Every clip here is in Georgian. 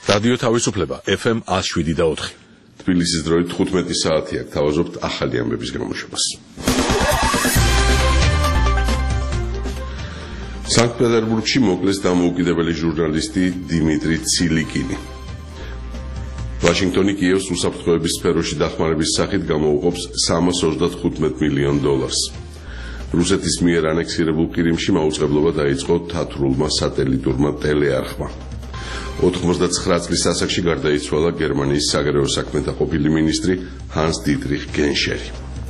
რადიო თავისუფლება FM 107.4. თბილისის დროით 15 საათია. გთავაზობთ ახალი ამბების გამოშვებას. სანქტ-პეტერბურგში მოკლეს დამოუკიდებელი ჟურნალისტი დიმიტრი ცილიკინი. ვაშინგტონი კიევს უსაფრთხოების სფეროში დახმარების სახით გამოუყოფს $325 მილიონ. რუსეთის მიერ ანექსირებულ ყირიმში მაუწყებლობა დაიწყო თათრულმა სატელიტურმა ტელეარხმა. 99 წლის ასაკში გარდაიცვალა გერმანიის საგარეო საქმეთა ყოფილი მინისტრი ჰანს დიტრიხ გენშერი.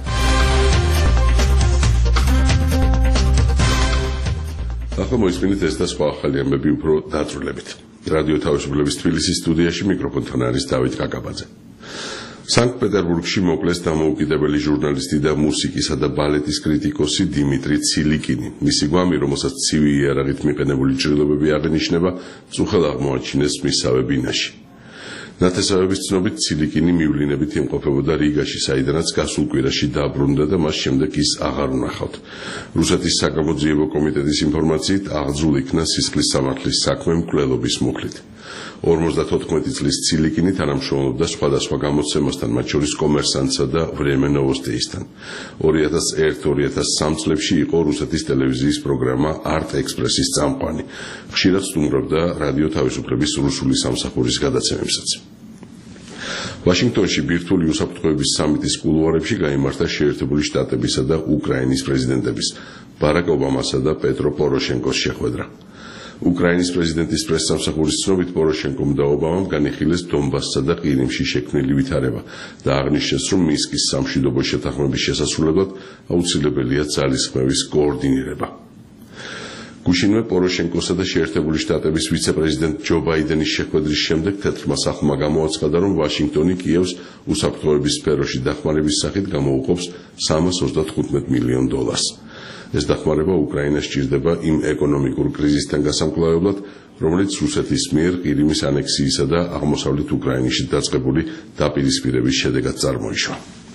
ახლა მოისმინეთ ეს და სხვა ახალი ამბები უფრო დაწვრილებით. რადიო თავისუფლების თბილისის სტუდიაში მიკროფონთან არის დავით კაკაბაძე. სანქტ-პეტერბურგში მოკლეს დამოუკიდებელი ჟურნალისტი და მუსიკისა და ბალეტის კრიტიკოსი დიმიტრი ცილიკინი. მისი გვამი, რომელსაც ცივი იარაღით მიყენებული ჭრილობები აღენიშნება, წუხელ აღმოაჩინეს მისსავე ბინაში. ნათესავების ცნობით ცილიკინი მივლინებით იმყოფებოდა რიგაში, საიდანაც გასულ კვირაში დაბრუნდა და მას შემდეგ ის აღარ უნახავთ. რუსეთის საგამოძიებო კომიტეტის ინფორმაციით აღძრულ იქნა სისხლის სამართლის საქმე მკვლელობის მუხლით. 54 წლის ცილიკინი თანამშრომლობდა სხვადასხვა გამოცემასთან, მათ შორის კომერსანტსა და ვრემე ნოვოსტეისთან. 2001-2003 წლებში იყო რუსეთის ტელევიზიის პროგრამა არტ ექსპრესის წამყვანი. ხშირად სტუმრობდა რადიო თავისუფლების რუსული სამსახურის გადაცემებსაც. ვაშინგტონში ბირთვული უსაფრთხოების სამიტის კულუარებში გაიმართა შეერთებული შტატებისა და უკრაინის პრეზიდენტების ბარაკ ობამასა და პეტრო პოროშენკოს შეხვედრა. უკრაინის პრეზიდენტის პრესსამსახურის ცნობით პოროშენკომ და ობამამ განიხილეს დონბასსა და ყირიმში შექმნილი ვითარება და აღნიშნეს, რომ მინსკის სამშვიდობო შეთანხმების შესასრულებლად აუცილებელია ძალისხმევის კოორდინირება. გუშინვე პოროშენკოსა და შეერთებული შტატების ვიცე-პრეზიდენტ ჯო ბაიდენის შეხვედრის შემდეგ თეთრმა სახლმა გამოაცხადა, რომ ვაშინგტონი კიევს უსაფრთხოების სფეროში დახმარების სახით გამოუყოფს $325 მილიონ. ეს დახმარება უკრაინას სჭირდება იმ ეკონომიკურ კრიზისთან გასამკლავებლად, რომელიც რუსეთის მიერ ყირიმის ანექსიისა და აღმოსავლეთ უკრაინაში დაწყებული დაპირისპირების შედეგად წარმოიშვა.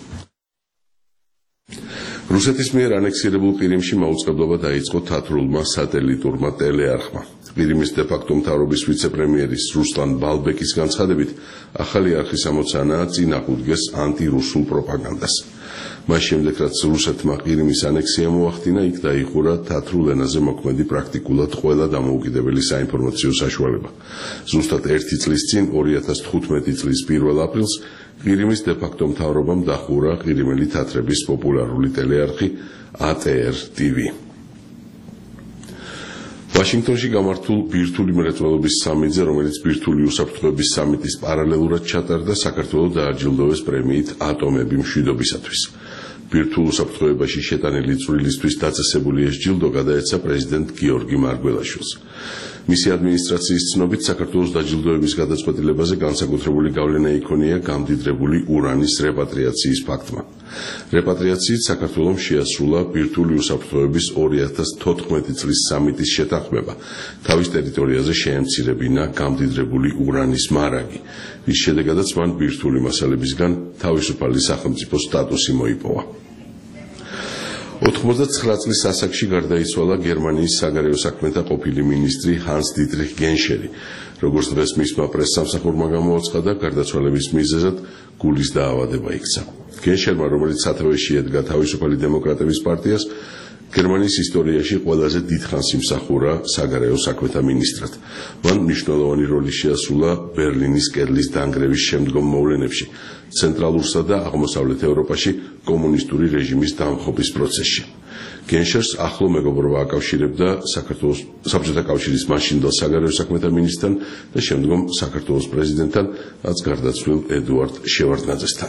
რუსეთის მიერ ანექსირებულ ყირიმში მაუწყებლობა დაიწყო თათრულმა სატელიტურმა ტელეარხმა. ყირიმის დე-ფაქტო მთავრობის ვიცე-პრემიერის რუსლან ბალბეკის განცხადებით, ახალი არხის ამოცანაა წინ აღუდგეს ანტირუსულ პროპაგანდას. მას შემდეგ, რაც რუსეთმა ყირიმის ანექსია მოახდინა, იქ დაიხურა თათრულ ენაზე მოქმედი პრაქტიკულად ყველა დამოუკიდებელი საინფორმაციო საშუალება. ზუსტად 1 წლის წინ, 2015 წლის 1 აპრილს, ყირიმის დე-ფაქტო მთავრობამ დახურა ყირიმელი თათრების პოპულარული ტელეარხი ATR TV. ვაშინგტონში გამართულ ბირთვული მრეწველობის სამიტზე, რომელიც ბირთვული უსაფრთხოების სამიტის პარალელურად ჩატარდა, საქართველოს დააჯილდოვეს პრემიით ატომები მშვიდობისათვის. ბირთვულ უსაფრთხოებაში შეტანილი წვლილისთვის დაწესებული ეს ჯილდო გადაეცა პრეზიდენტ გიორგი მარგველაშვილს. მისი ადმინისტრაციის ცნობით, საქართველოს დაჯილდოების გადაწყვეტილებაზე განსაკუთრებული გავლენა იქონია გამდიდრებული ურანის რეპატრიაციის ფაქტმა. რეპატრიაციით საქართველოს შეასრულა ბირთვული უსაფრთხოების 2014 წლის სამიტის შეთანხმება, თავის ტერიტორიაზე შეემცირებინა გამდიდრებული ურანის მარაგი, რის შედეგადაც მან ბირთვული მასალებისგან თავისუფალი სახელმწიფო სტატუსი მოიპოვა. 99 წლის ასაკში გარდაიცვალა გერმანიის საგარეო საქმეთა ყოფილი მინისტრი ჰანს დიტრიხ გენშერი. როგორც დღეს მისმა პრესსამსახურმა გამოაცხადა, გარდაცვალების მიზეზად გულის დაავადება იქცა. გენშერმა, რომელიც სათავეში ედგა თავისუფალი დემოკრატების პარტიას, გერმანიის ისტორიაში ყველაზე დიდხანს იმსახურა საგარეო საქმეთა მინისტრად. მან მნიშვნელოვანი როლი შეასრულა ბერლინის კედლის დანგრევის შემდგომ მოვლენებში, ცენტრალურსა და აღმოსავლეთ ევროპაში კომუნისტური რეჟიმის დამხობის პროცესში. გენშერს ახლო მეგობრობა აკავშირებდა საქართველოს საბჭოთა კავშირის მაშინდელ საგარეო საქმეთა მინისტრთან და შემდგომ საქართველოს პრეზიდენტთან, რაც გარდაცვლილ ედუარდ შევარდნაძესთან.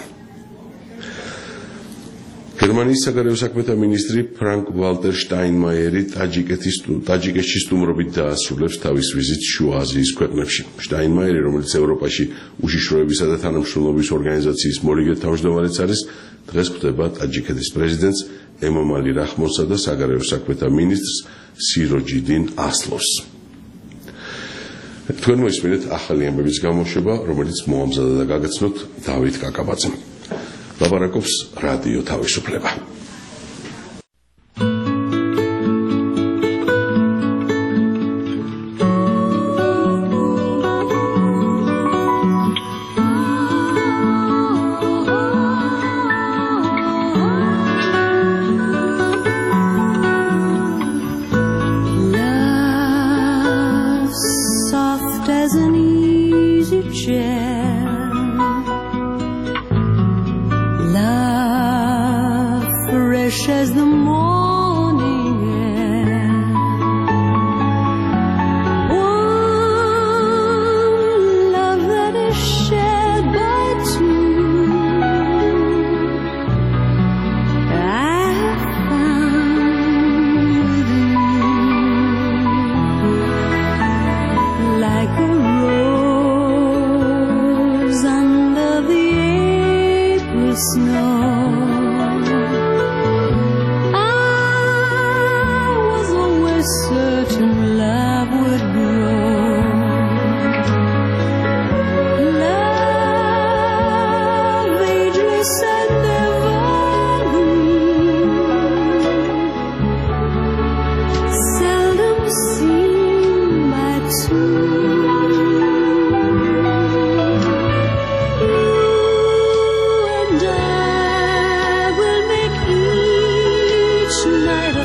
გერმანიის საგარეო საქმეთა მინისტრი ფრანკ ვალტერ შტაინმაიერი ტაჯიკეთში სტუმრობით დაასრულებს თავის ვიზიტს შუა აზიის ქვეყნებში. შტაინმაიერი, რომელიც ევროპაში უშიშროებისა და თანამშრომლობის ორგანიზაციის მორიგე თავმჯდომარეც არის, დღეს ხვდება ტაჯიკეთის პრეზიდენტს ემომალი რაჰმონსა და საგარეო საქმეთა მინისტრს სიროჯიდინ ასლოს. თქვენ მოისმინეთ ახალი ამბების გამოშვება, რომელიც მოამზადა და გაგაცნოთ დავით კაკაბაძემ. ლაპარაკობს რადიო თავისუფლება. fresh as the morning air. One love that is shared by two, I found with you, like a rose under the April snow. Certain love would grow, love ageless and evergreen, seldom seen by two. You and I will make each night a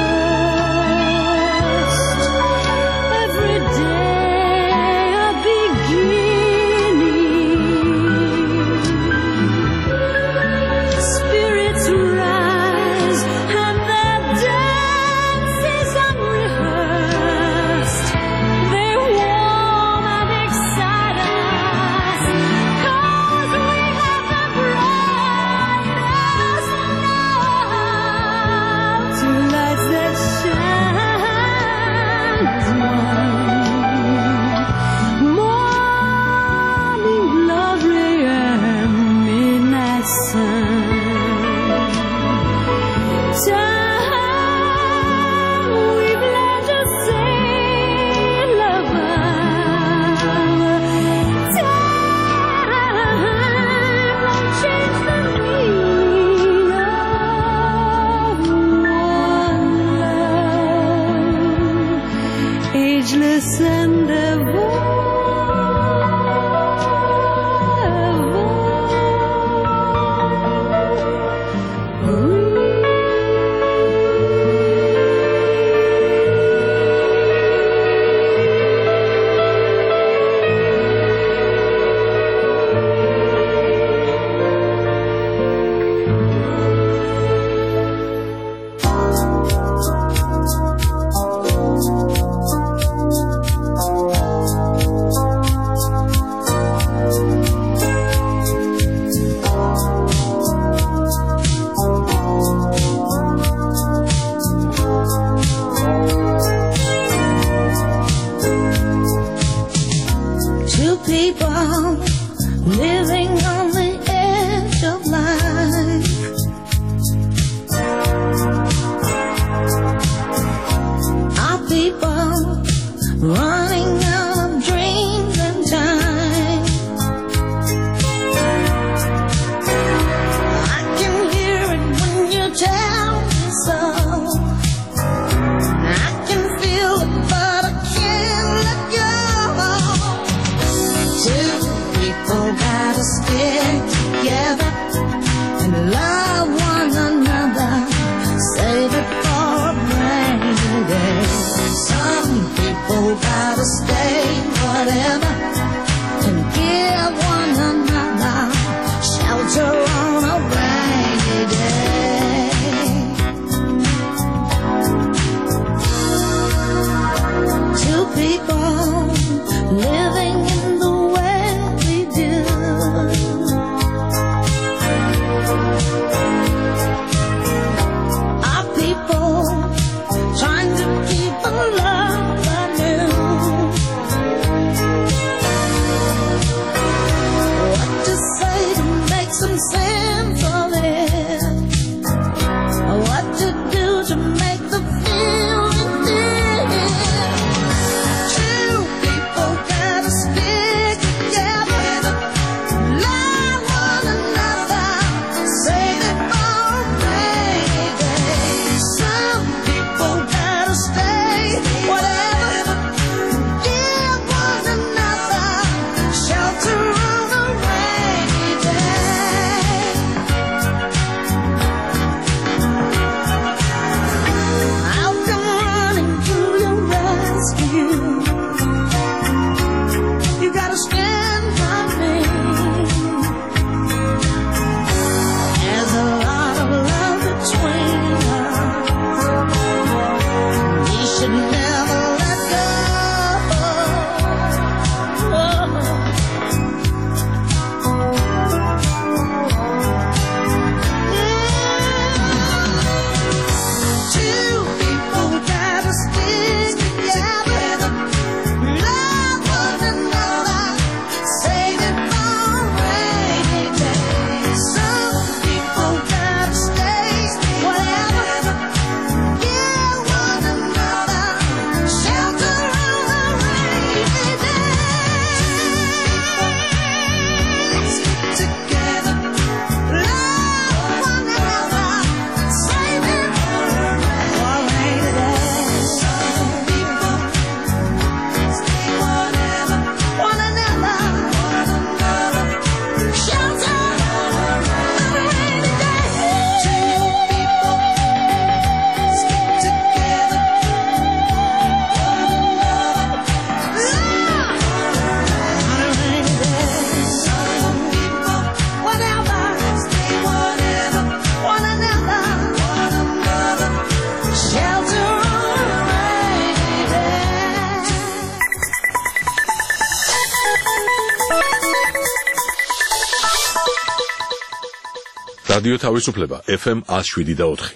ageless and people living on the edge of life. Our people running out of dreams and time. I can hear it when you tell me so. I can feel it, but I can't let go. Two people gotta stick together and love one another. Save it for a rainy day. Some people gotta stay whatever and give one another shelter on a rainy day. რადიო თავისუფლება FM 107.4.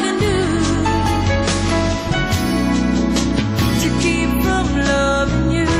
To keep from loving you.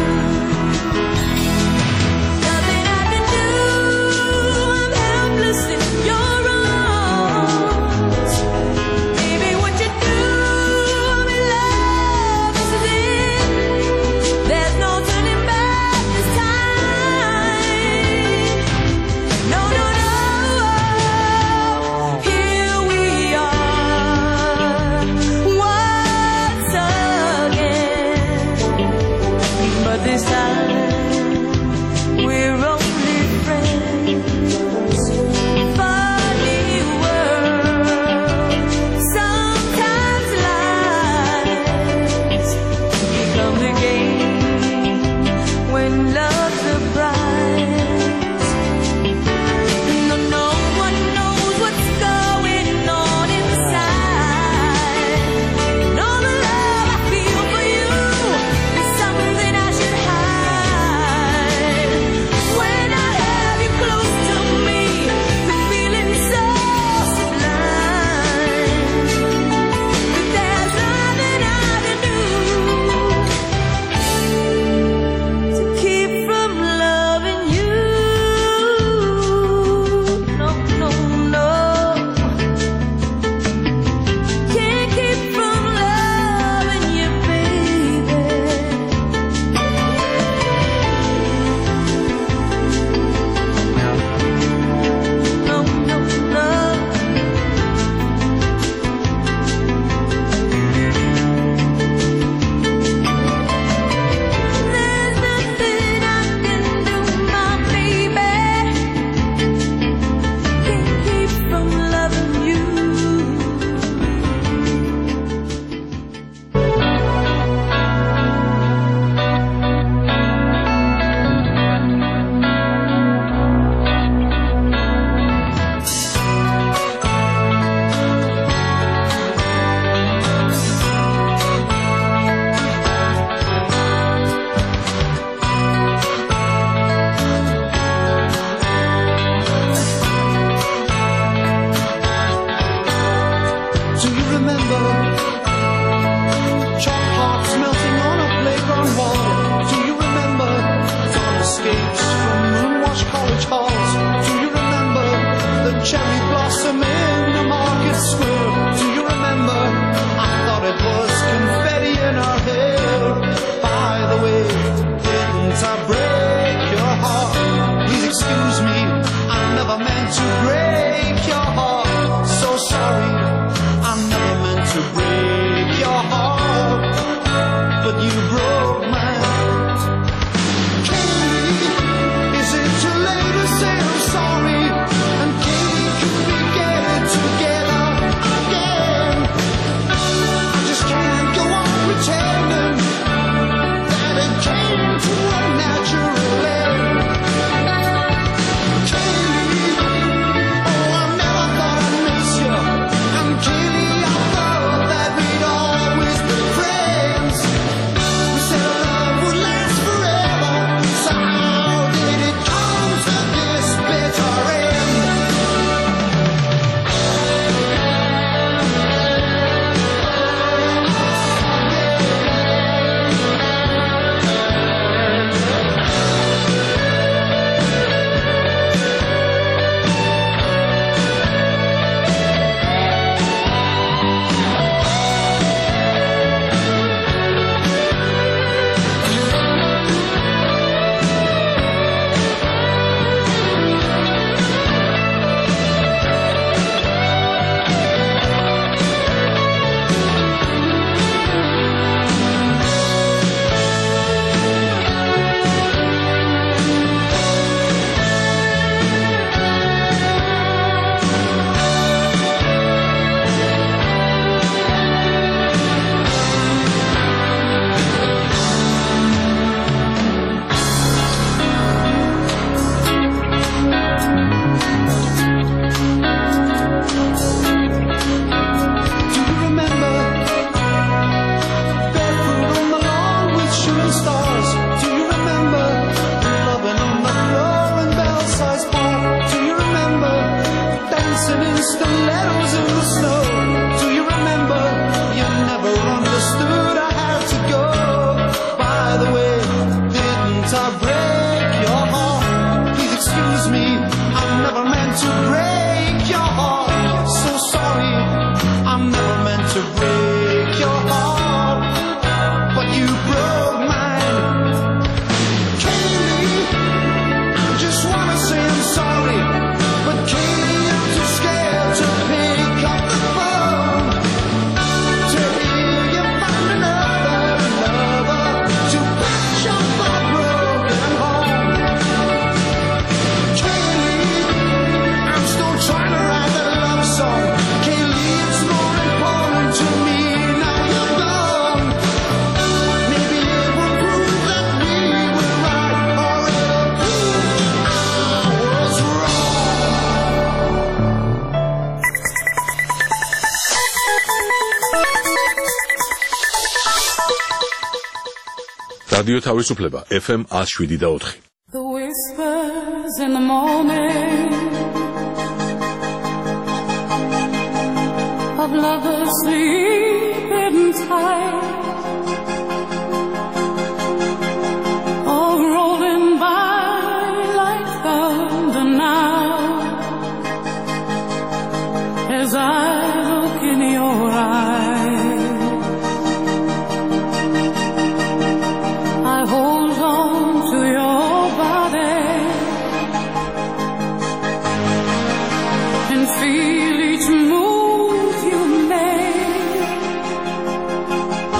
didn't I break your heart? Please excuse me, I never meant to break your heart. So sorry, I never meant to break your heart, but you broke mine. Katie, is it too late to say I'm sorry? And Katie, could we get it together again? I just can't go on pretending that it came to a natural end. Katie, oh, I never thought I'd miss you. And Katie, I thought that we'd always be friends. We said our love would last forever, so how did it come to this bitter end? Do you remember barefoot on the lawn with shooting stars? Do you remember loving on the floor in Belsize Park? Do you remember dancing in stilettos in the snow? Do you remember you never understood I had to go? By the way, didn't I break your heart? Please excuse me, I never meant to break your heart. So sorry, I never meant to break your heart, but you broke mine. Katie, I just wanna say I'm sorry, but Katie, I'm too scared to pick up the phone. To hear you find another lover to patch up a broken home. Katie, I'm still trying to write that love song. Kaylee, it's more important to me now you're gone. Maybe it will prove that we were right, or it'll prove I was wrong. რადიო თავისუფლება FM 107.4. The whispers in the morning of lovers sleeping tight, all rolling by like thunder now, as I look in your eyes. I hold on to your body and feel each move you make.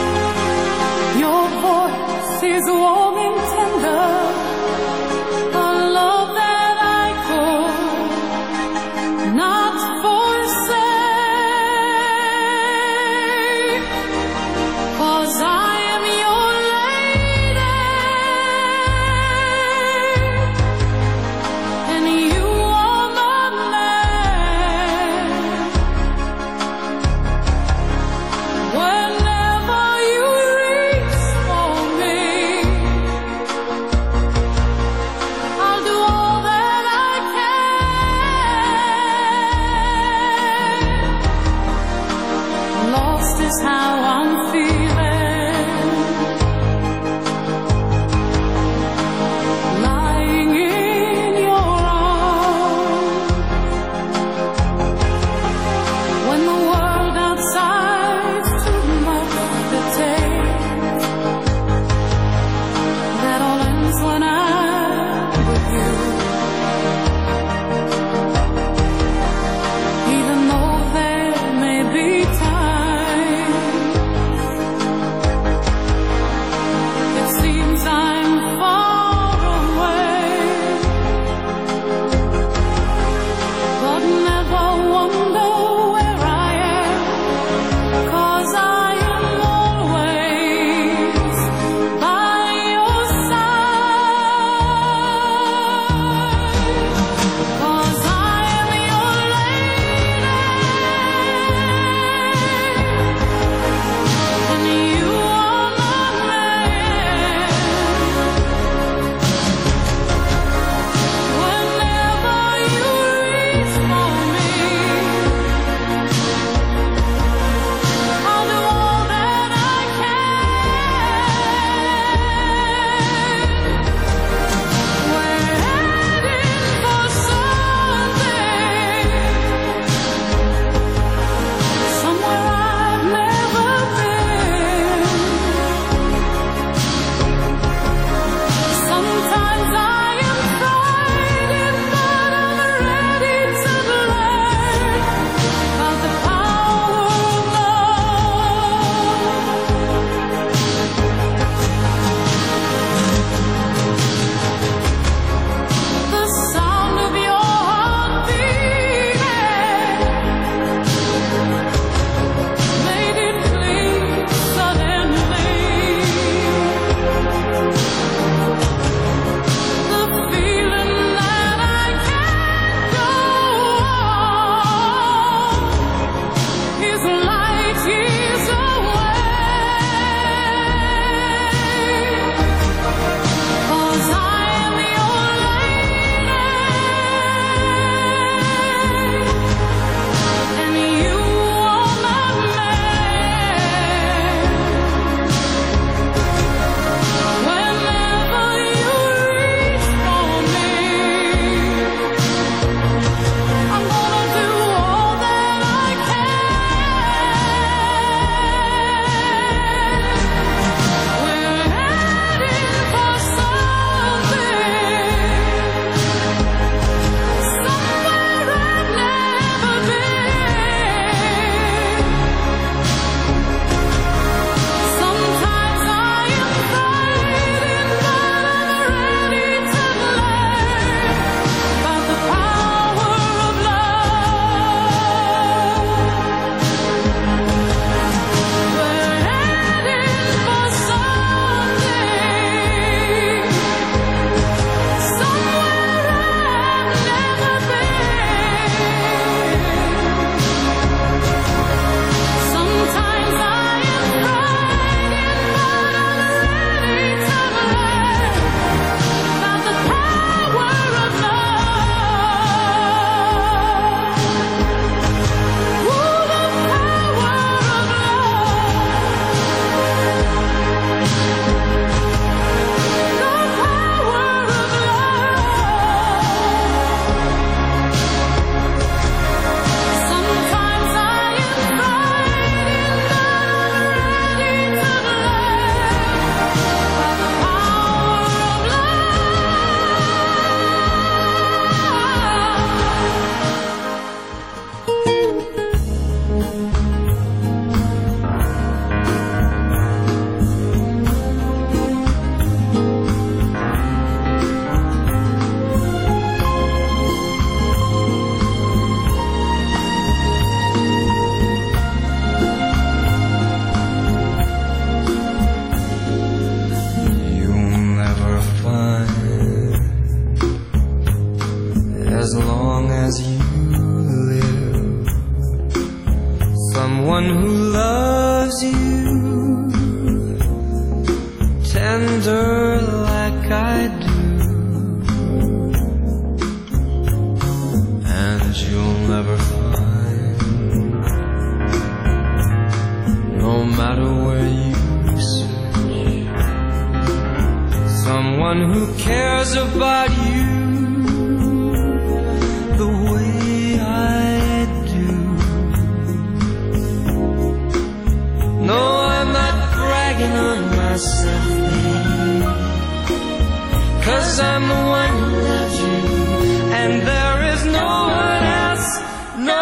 'cause I'm the one who loves you, and there is no one else. No.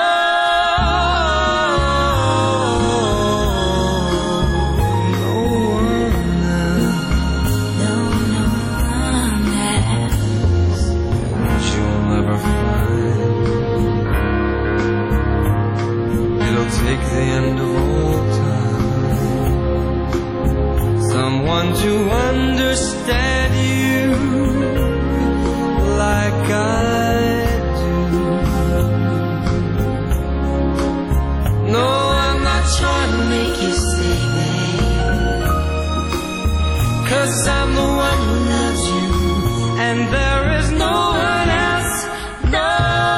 Take the end of all time, someone to understand you like I do. No, I'm not trying to make you stay, babe, 'cause I'm the one who loves you, and there is no one else. No.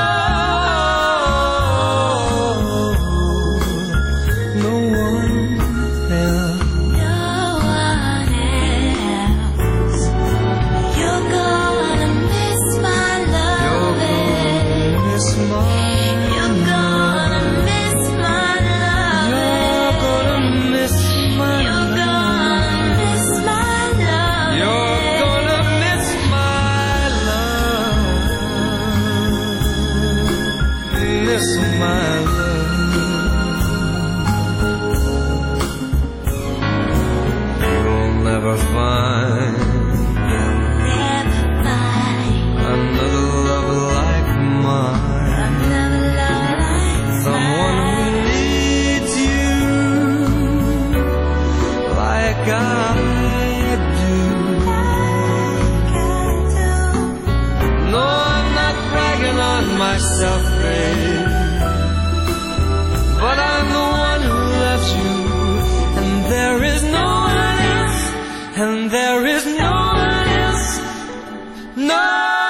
Myself, babe, but I'm the one who loves you, and there is no one else, and there is no one else. No.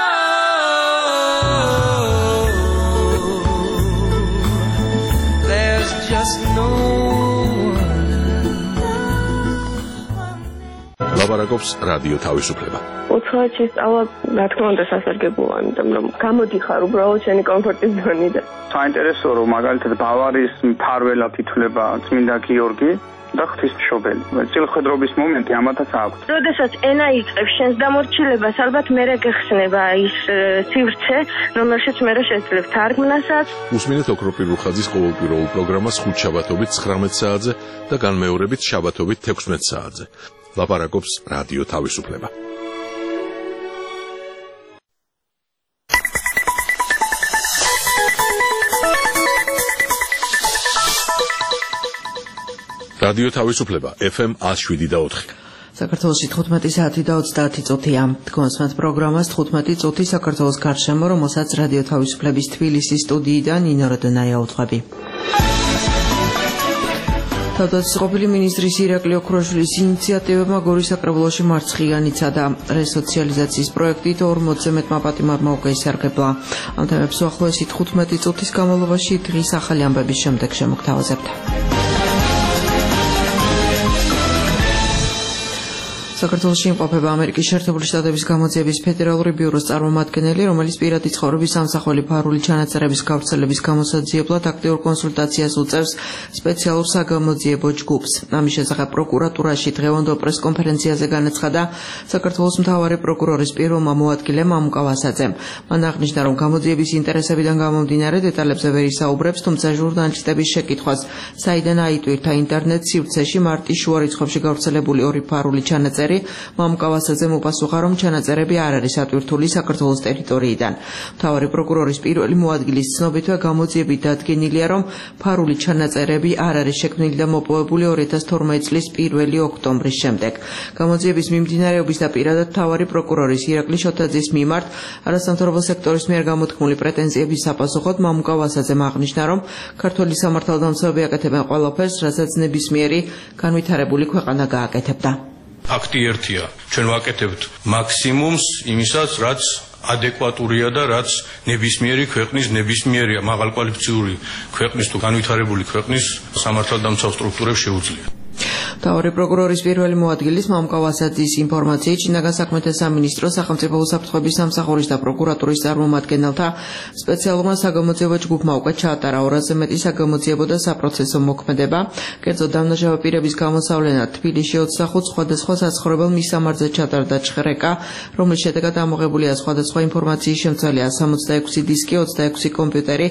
There's just no one. ლაპარაკობს რადიო თავისუფლება. უცხოეთში სწავლა, რა თქმა უნდა, სასარგებლოა, იმიტომ რომ გამოდიხარ უბრალოდ შენი კომფორტის ზონიდან. საინტერესოა, რომ მაგალითად ბავარიის მფარველად ითვლება წმინდა გიორგი და ღვთისმშობელი. წილხედრობის მომენტი ამათაც აქვს. როდესაც ენა იწყებს შენს დამორჩილებას, ალბათ მერე გეხსნება ის სივრცე, რომელშიც მერე შეძლებ თარგმნასაც. უსმინეთ ოქროპირ რუხაძის ყოველკვირეულ პროგრამას ხუთშაბათობით 19 საათზე და განმეორებით შაბათობით 16 საათზე. ლაპარაკობს რადიო თავისუფლება. რადიო თავისუფლება FM 107.4. საქართველოში 15 საათი და 30 წუთია. გონსმათ პროგრამას 15 წუთი საქართველოს გარშემო, რომელსაც რადიო თავისუფლების თბილისის სტუდიიდან ნინო როდონაია უძღვები. თავდაცვის მინისტრის ირაკლი ოქროშვილის ინიციატივებმა გორის საკრებულოში მარცხიანიცა და რესოციალიზაციის პროექტით 40-ზე მეტმა პატიმარმა უკეისარგებლა. ამ თემებს უახლოესი 15 წუთის განმავლობაში დღის ახალი ამბების შემდეგ შემოგთავაზებთ. საქართველოში იმყოფება ამერიკის შეერთებული შტატების გამოძიების ფედერალური ბიუროს წარმომადგენელი, რომელიც პირადი ცხოვრების სამსახველი ფარული ჩანაწერების გავრცელების გამოსაძიებლად აქტიურ კონსულტაციას უწევს სპეციალურ საგამოძიებო ჯგუფს. ამის შესახებ პროკურატურაში დღევანდელ პრესკონფერენციაზე განაცხადა საქართველოს მთავარი პროკურორის პირველმა მოადგილემ ამუკა ვასაძემ. მან აღნიშნა, რომ გამოძიების ინტერესებიდან გამომდინარე დეტალებზე ვერ ისაუბრებს, თუმცა ჟურნალისტების შეკითხვას, საიდან აიტვირთა ინტერნეტ სივრცეში მარტის შუა რიცხვებში გავრცელებული ორი ფარული ჩანაწერი, მამუკა ვასაძემ უპასუხა, რომ ჩანაწერები არ არის ატვირთული საქართველოს ტერიტორიიდან. მთავარი პროკურორის პირველი მოადგილის ცნობითვე გამოძიებით დადგენილია, რომ ფარული ჩანაწერები არ არის შექმნილი და მოპოვებული 2012 წლის 1 ოქტომბრის შემდეგ. გამოძიების მიმდინარეობის და პირადად მთავარი პროკურორის ირაკლი შოთაძის მიმართ არასამთავრობო სექტორის მიერ გამოთქმული პრეტენზიების საპასუხოდ მამუკა ვასაძემ აღნიშნა, რომ ქართველი სამართალდამცავები აკეთებენ ყველაფერს, რასაც ნებისმიერი განვითარებული ქვეყანა გააკეთებდა. ფაქტი ერთია, ჩვენ ვაკეთებთ მაქსიმუმს იმისაც, რაც ადეკვატურია და რაც ნებისმიერი ქვეყნის, ნებისმიერი მაღალკვალიფიციური ქვეყნის თუ განვითარებული ქვეყნის სამართალდამცავ სტრუქტურებს შეუძლია. მთავარი პროკურორის პირველი მოადგილის მამუკა ვასაძის ინფორმაციით, შინაგან საქმეთა სამინისტრო სახელმწიფო უსაფრთხოების სამსახურის და პროკურატურის წარმომადგენელთა სპეციალურმა საგამოძიებო ჯგუფმა უკვე ჩაატარა 200-ზე მეტი საგამოძიებო და საპროცესო მოქმედება. კერძოდ დამნაშავე პირების გამოსავლენად თბილისში 25 სხვადასხვა საცხოვრებელ მისამართზე ჩატარდა ჭხრეკა, რომლის შედეგად ამოღებულია სხვადასხვა ინფორმაციის შემცველია 66 დისკი, 26 კომპიუტერი,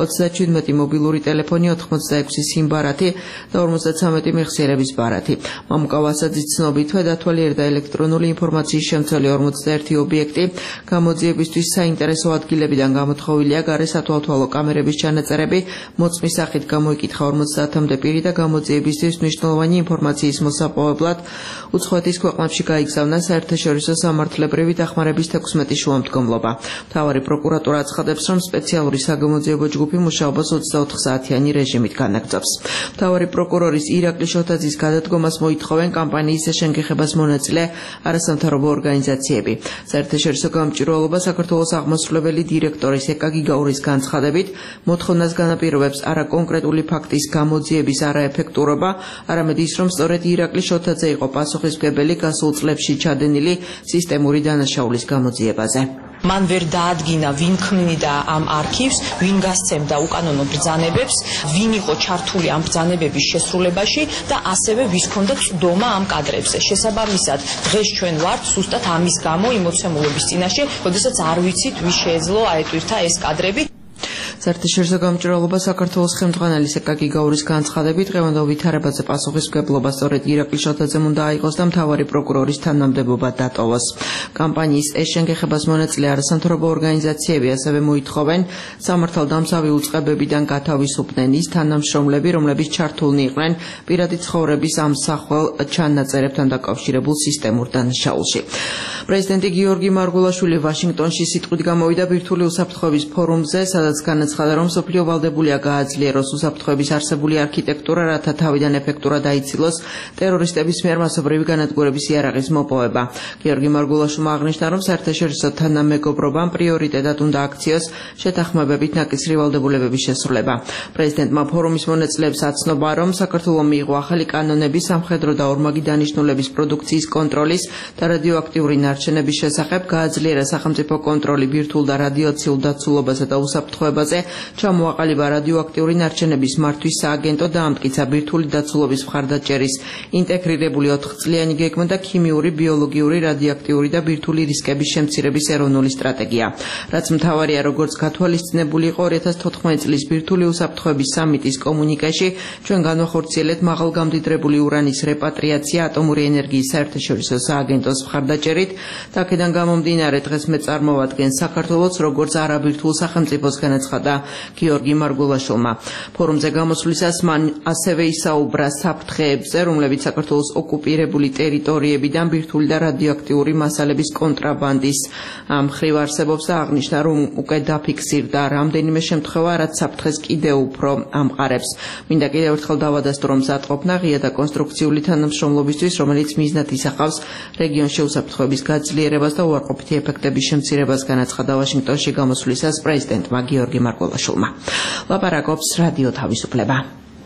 37 მობილური ტელეფონი, 86 SIM ბარათი და 53 მეხსიერების ბარათი. მამუკა ვასაძის ცნობითვე დათვალიერდა ელექტრონული ინფორმაციის შემცველი 41 ობიექტი, გამოძიებისთვის საინტერესო ადგილებიდან გამოთხოვილია გარე სათვალთვალო კამერების ჩანაწერები, მოწმის სახით გამოიკითხა 50-მდე პირი და გამოძიებისთვის მნიშვნელოვანი ინფორმაციის მოსაპოვებლად უცხოეთის ქვეყნებში გაიგზავნა საერთაშორისო სამართლებრივი დახმარების 16 შუამდგომლობა. მთავარი პროკურატურა აცხადებს, რომ სპეციალური საგამოძიებო ჯგუფი მუშაობას 24 საათიანი რეჟიმით განაგრძობს. მთავარი პროკურორის ირაკლი შოთაძის გადადგომას მოითხოვენ კამპანიის შეშენგეხებას მონაწილე არასამთავრობო ორგანიზაციები. საერთაშორისო გამჭვირვალობა საქართველოს აღმასრულებელი დირექტორის ეკა გიგაურის განცხადებით მოთხოვნას განაპირობებს არა კონკრეტული ფაქტის გამოძიების არაეფექტურობა, არამედ ის, რომ სწორედ ირაკლი შოთაძე იყო პასუხისმგებელი გასულ წლებში ჩადენილი სისტემური დანაშაულის გამოძიებაზე. მან ვერ დაადგინა, ვინ ქმნიდა ამ არქივს, ვინ გასცემდა უკანონო ბრძანებებს, ვინ იყო ჩართული ამ ბრძანებების შესრულებაში და ასევე ვის ჰქონდა წვდომა ამ კადრებზე. შესაბამისად, დღეს ჩვენ ვართ სუსტად ამის გამო იმოცემულობის წინაშე, როდესაც არ ვიცით, ვის შეეძლო აეტვირთა ეს კადრები. საერთაშორისო გამჭვირვალობა საქართველოს ხელმძღვანელის ეკა გიგაურის განცხადებით დღევანდელ ვითარებაზე პასუხისმგებლობა სწორედ ირაკლი შოთაძემ უნდა აიღოს და მთავარი პროკურორის თანამდებობა დატოვოს. კამპანიის შეშენგეხებას მონაწილე არასამთავრობო ორგანიზაციები ასევე მოითხოვენ სამართალდამცავი უწყებებიდან გათავისუფლდნენ ის თანამშრომლები, რომლებიც ჩართულნი იყვნენ პირადი ცხოვრების ამსახველ ჩანაწერებთან დაკავშირებულ სისტემურ დანაშაულში. პრეზიდენტი გიორგი მარგულაშვილი ვაშინგტონში სიტყვით გამოვიდა ბირთვული უსაფრთხოების ფორუმზე, სადაც განაცხადა, რომ სოფლიო ვალდებულია გააძლიეროს უსაფრთხოების არსებული არქიტექტურა, რათა თავიდან ეფექტურად დაიცილოს ტერორისტების მიერ მასობრივი განადგურების იარაღის მოპოვება. გიორგი მარგულაშვილმა აღნიშნა, რომ საერთაშორისო თანამეგობრობამ პრიორიტეტად უნდა აქციოს შეთანხმებებით ნაკისრი ვალდებულებების შესრულება. პრეზიდენტმა ფორუმის მონაწილეებს აცნობა, რომ საქართველომ მიიღო ახალი კანონები სამხედრო და ორმაგი დანიშნულების პროდუქციის კონტროლის და რადიოაქტიური ნარჩენების შესახებ, გააძლიერა სახელმწიფო კონტროლი ბირთვულ და რადიაციულ დაცულობასა და უსაფრთხოებაზე, ჩამოაყალიბა რადიოაქტიური ნარჩენების მართვის სააგენტო და ამტკიცა ბირთვული დაცულობის მხარდაჭერის ინტეგრირებული 4-წლიანი გეგმა და ქიმიური, ბიოლოგიური, რადიოაქტიური და ბირთვული რისკების შემცირების ეროვნული სტრატეგია. რაც მთავარია, როგორც გათვალისწინებული იყო 2014 წლის ბირთვული უსაფრთხოების სამიტის კომუნიკეში, ჩვენ განვახორციელეთ მაღალგამდიდრებული ურანის რეპატრიაცია ატომური ენერგიის საერთაშორისო სააგენტოს მხარდაჭერით და აქედან გამომდინარე დღეს მე წარმოვადგენ საქართველოს როგორც არაბირთვულ სახელმწიფოს, განაცხადა გიორგი მარგულაშვილმა. ფორუმზე გამოსვლისას მან ასევე ისაუბრა საფრთხეებზე, რომლებიც საქართველოს ოკუპირებული ტერიტორიებიდან ბირთვული და რადიოაქტიური მასალების კონტრაბანდის მხრივ არსებობს და აღნიშნა, რომ უკვე დაფიქსირდა რამდენიმე შემთხვევა, რაც საფრთხეს კიდევ უფრო ამყარებს. მინდა კიდევ ერთხელ დავადასტურო, რომ მზადყოფნა ღია და კონსტრუქციული თანამშრომლობისთვის, რომელიც მიზნად ისახავს რეგიონში უსაფრთხოების გაძლიერებას და უარყოფითი ეფექტების შემცირებას, განაცხადა ვაშინგტონში გამოსვლისას პრეზიდენტმა გიორგი მარგულაშვილმა. ლაპარაკობს რადიო თავისუფლება.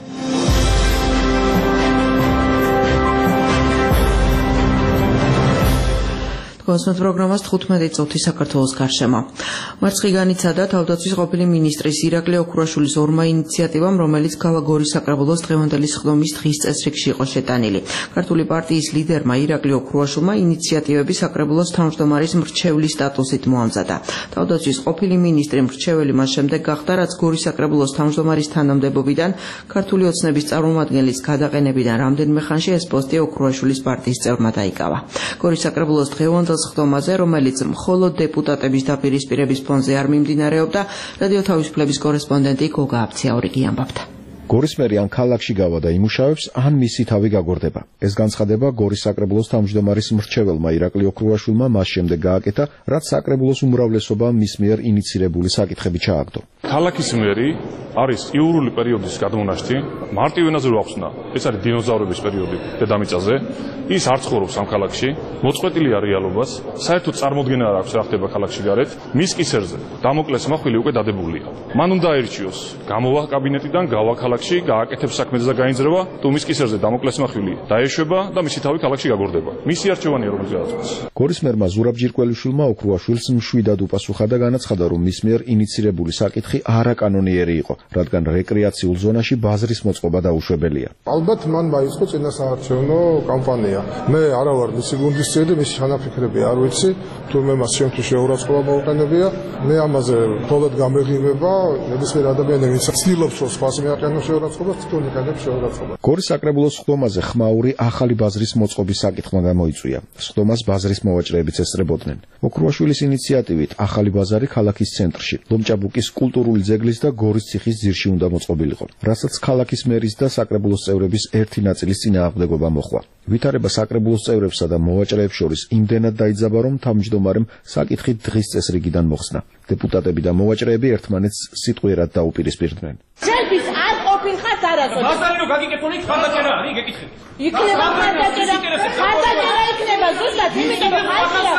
კონსულტ პროგრამას 15 წუთი საქართველოს გარშემო. მარცხი განიცადა თავდაცვის ყოფილი მინისტრის ირაკლი ოქრუაშვილის ორმა ინიციატივამ, რომელიც ქალაქ გორის საკრებულოს დღევანდელი სხდომის დღის წესრიგში იყო შეტანილი. ქართული პარტიის ლიდერმა ირაკლი ოქრუაშვილმა ინიციატივები საკრებულოს თავმჯდომარის მრჩევლის სტატუსით მოამზადა. თავდაცვის ყოფილი მინისტრი მრჩეველი მას შემდეგ გახდა, რაც გორის საკრებულოს თავმჯდომარის თანამდებობიდან ქართული ოცნების წარმომადგენლის გადაყენებიდან რამდენიმე ხანში ეს პოსტი ოქრუაშვილის პარტიის წევრმა დაიკავა. გორის საკრებულოს დღევანდელ სხდომაზე, რომელიც მხოლოდ დეპუტატების დაპირისპირების ფონზე არ მიმდინარეობდა, რადიო თავისუფლების კორესპონდენტი გოგა აბციაურიგი ამბობდა. გორის მერი ან ქალაქში გავა და იმუშავებს, ან მისი თავი გაგორდება. ეს განცხადება გორის საკრებულოს თავმჯდომარის მრჩეველმა ირაკლი ოქრუაშვილმა მას შემდეგ გააკეთა, რაც საკრებულოს უმრავლესობამ მის მიერ ინიცირებული საკითხები ჩააგდო. ქალაქის მერი არის იურული პერიოდის გადმონაშთი, მარტივ ენაზე რო ახსნა, ეს არის დინოზავრების პერიოდი დედამიწაზე. ის არ ცხოვრობს ამ ქალაქში, მოწყვეტილია რეალობას, საერთოდ წარმოდგენა არ აქვს რა ხდება ქალაქში გარეთ. მის კისერზე დამოკლეს მახვილი უკვე დადებულია. მან უნდა აირჩიოს, გამოვა კაბინეტიდან, გავა ქალაქში გააკეთებს საქმეზე და გაინձრება, თუმის კისერზე დამოკლეს მახვილი დაეშვება და მისი თავი ქალაქში გაგორდება. მისი არჩევანია რომელიც გადაწყვეტს. გორის მერმა ზურაბ ჯირკველიშვილმა ოქრუაშვილს მშვიდად უპასუხა და განაცხადა, რომ მის მიერ ინიცირებული საკითხი არაკანონიერი იყო, რადგან რეკრეაციულ ზონაში ბაზრის მოწყობა დაუშვებელია. ალბათ მან მაიწყო წინასაარჩევნო კამპანია. მე არა ვარ მისი გუნდის წევრი, მისი ჩანაფიქრები არ ვიცი, თურმე მას შემთხვევაში შეურაცხყოფა მოუყენებია. მე ამაზე მხოლოდ გამეღიმება, ნებისმიერ ადამიანი ვინც ცდილობს რომ სხვას მიაყენოს შეურაცხყოფას, თვითონ იკეთებს შეურაცხყოფას. გორის საკრებულოს სხდომაზე ხმაური ახალი ბაზრის მოწყობის საკითხმა გამოიწვია. სხდომას ბაზრის მოვაჭრეებიც ესწრებოდნენ. ოქრუაშვილის ინიციატივით ახალი ბაზარი ქალაქის ცენტრში, ლომჭაბუკის კულტურული ძეგლის და გორის ციხის ძირში უნდა მოწყობილიყო, რასაც ქალაქის მერის და საკრებულოს წევრების ერთი ნაწილის წინააღმდეგობა მოჰყვა. ვითარება საკრებულოს წევრებსა და მოვაჭრეებს შორის იმდენად დაიძაბა, რომ თავმჯდომარემ საკითხი დღის წესრიგიდან მოხსნა. დეპუტატები და მოვაჭრეები ერთმანეთს სიტყვიერად დაუპირისპირდნენ. შენთვის არ ყოფილხართ არასოდეს. ბაზარი რო გაგიკეთო, იქ ხარდაჭერა არის, გეკითხეთ. იქნება ხარდაჭერა. ხარდაჭერა იქნება ზუსტად, იმიტომ რომ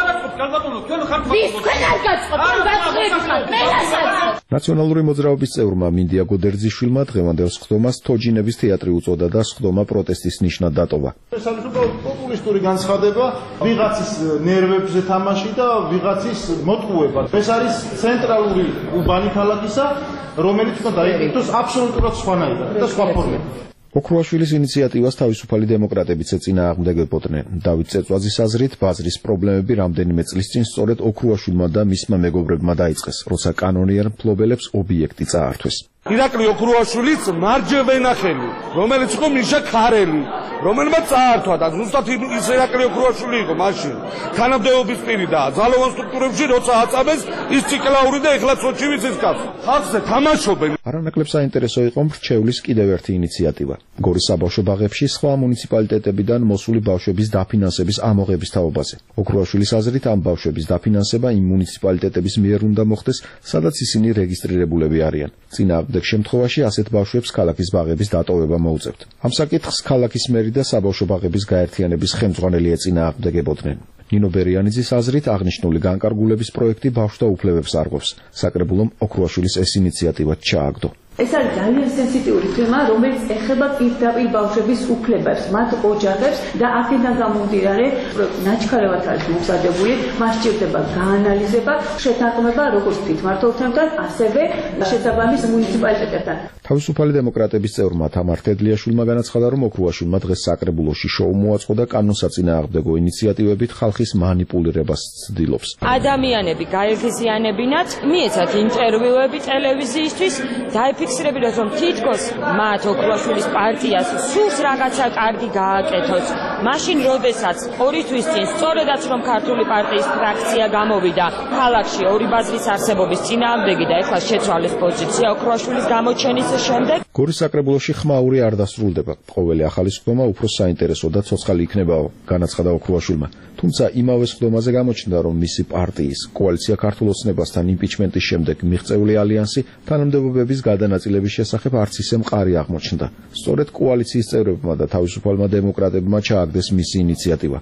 ნაციონალური მოძრაობის წევრმა მინდია გოდერძიშვილმა დღევანდელ სხდომას თოჯინების თეატრი უწოდა და სხდომა პროტესტის ნიშნად დატოვა. ეს არის პოპულისტური განცხადება, ვიღაცის ნერვებზე თამაში და ვიღაცის მოტყუება. ეს არის ცენტრალური უბანი ქალაქისა, რომელიც უნდა დაიკეთოს აბსოლუტურად სხვანაირად და სხვა ფორმებით. ოქრუაშვილის ინიციატივას თავისუფალი დემოკრატებიც ეწინააღმდეგებოდნენ. დავით წეწვაძის აზრით, ბაზრის პრობლემები რამდენიმე წლის წინ სწორედ ოქრუაშვილმა და მისმა მეგობრებმა დაიწყეს, როცა კანონიერ მფლობელებს ობიექტი წაართვეს. ირაკლი ოქრუაშვილის მარჯვენა ხელი, რომელიც იყო მიშა ქარელი, რომელმაც წაართვა და ზუსტად ის ირაკლი ოქრუაშვილი იყო მაშინ. თანამდებობის პირი და ძალოვან სტრუქტურებში როცა აწამეს ის ციკლაური და ეხლა სოჭი ვიცის კაცი. ხალხზე თამაშობენ. არანაკლებ საინტერესო იყო მრჩევლის კიდევ ერთი ინიციატივა. გორის საბავშვო ბაღებში სხვა მუნიციპალიტეტებიდან მოსული ბავშვების დაფინანსების ამოღების თაობაზე. ოქრუაშვილის აზრით, ამ ბავშვების დაფინანსება იმ მუნიციპალიტეტების მიერ უნდა მოხდეს, სადაც ისინი რეგისტრირებულები არიან. წინააღმდეგ შემთხვევაში ასეთ ბავშვებს ქალაქის ბაღების დატოვება მოუწევთ. ამ საკითხს ქალაქის მერი და საბავშვო ბაღების გაერთიანების ხელმძღვანელი ეწინააღმდეგებოდნენ. ნინო ბერიანიძის აზრით, აღნიშნული განკარგულების პროექტი ბავშვთა უფლებებს არღვევს. საკრებულომ ოქრუაშვილის ეს ინიციატივა ჩააგდო. ეს არის ძალიან სენსიტიური თემა, რომელიც ეხება პირდაპირ ბავშვების უფლებებს, მათ ოჯახებს და აქედან გამომდინარე ნაჩქარევად არის მომზადებული, მას სჭირდება გაანალიზება, შეთანხმება როგორც თვითმმართველთანთან, ასევე შესაბამის მუნიციპალიტეტებთან. თავისუფალი დემოკრატების წევრმა თამარ თედლიაშვილმა განაცხადა, რომ ოქრუაშვილმა დღეს საკრებულოში შოუ მოაწყო და კანონსაწინააღმდეგო ინიციატივებით ხალხის მანიპულირებას ცდილობს. ადამიანები გაეგზიანებინათ, მიეცათ ინტერვიუები ტელევიზიისთვის, დაიფიქსირებინათ, რომ თითქოს მათ ოქრუაშვილის პარტიას სულს რაღაცა კარგი გააკეთოს. მაშინ, როდესაც 2 თვის წინ სწორედაც რომ ქართული პარტიის ფრაქცია გამოვიდა ქალაქში ორი ბაზრის არსებობის წინააღმდეგი და ეხლა შეცვალეს პოზიცია ოქრუაშვილის გამოჩენის შემდეგ. გორის საკრებულოში ხმაური არ დასრულდება. ყოველი ახალი სხდომა უფრო საინტერესო და ცოცხალი იქნებაო, განაცხადა ოქრუაშვილმა. თუმცა იმავე სხდომაზე გამოჩნდა, რომ მისი პარტიის კოალიცია ქართულ ოცნებასთან იმპიჩმენტის შემდეგ მიღწეული ალიანსი თანამდებობების გადანაწილების შესახებ არც ისე მყარი აღმოჩნდა. სწორედ კოალიციის წევრებმა და თავისუფალმა დემოკრატებმა ჩააგდეს მისი ინიციატივა.